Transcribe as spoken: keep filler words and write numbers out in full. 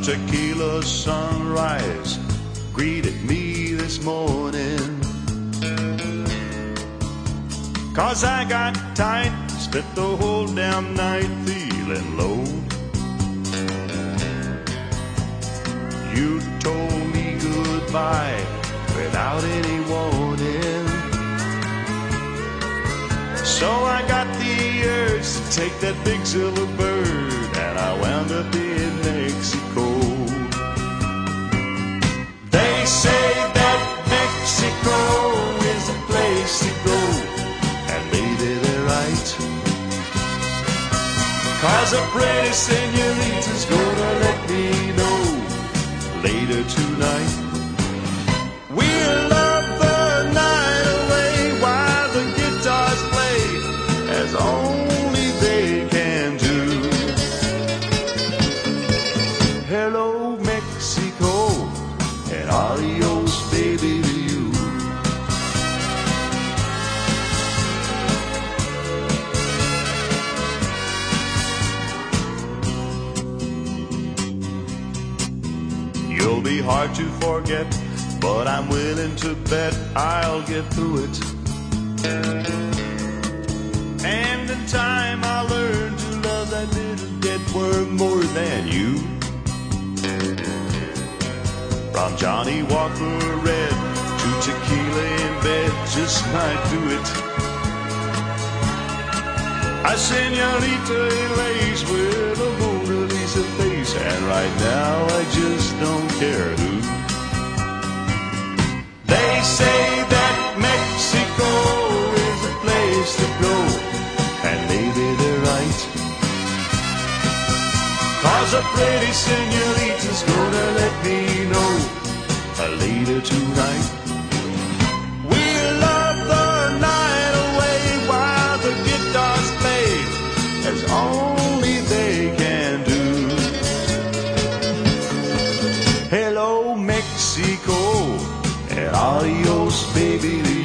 tequila sunrise greeted me this morning. 'Cause I got tight, spent the whole damn night feeling low. You told me goodbye without any warning. So I got the urge to take that big silver bird, and I wound up in Mexico. They say that Mexico is the place to go, and maybe they're right. 'Cause a pretty senorita's gonna let me know later tonight. We'll love the night away while the guitars play as only they can do. Hello, Mexico, and adios, baby, to you. You'll be hard to forget, but I'm willing to bet I'll get through it. And in time I'll learn to love that little dead worm more than you. From Johnny Walker Red to tequila in bed just might do it. A senorita in lace with a Mona Lisa face, and right now I just don't care who. They say that Mexico is the place to go, and maybe they're right. 'Cause a pretty senorita's gonna let me know later tonight. We'll love the night away while the guitars play as only they can do. Hello, Mexico, and adios, baby.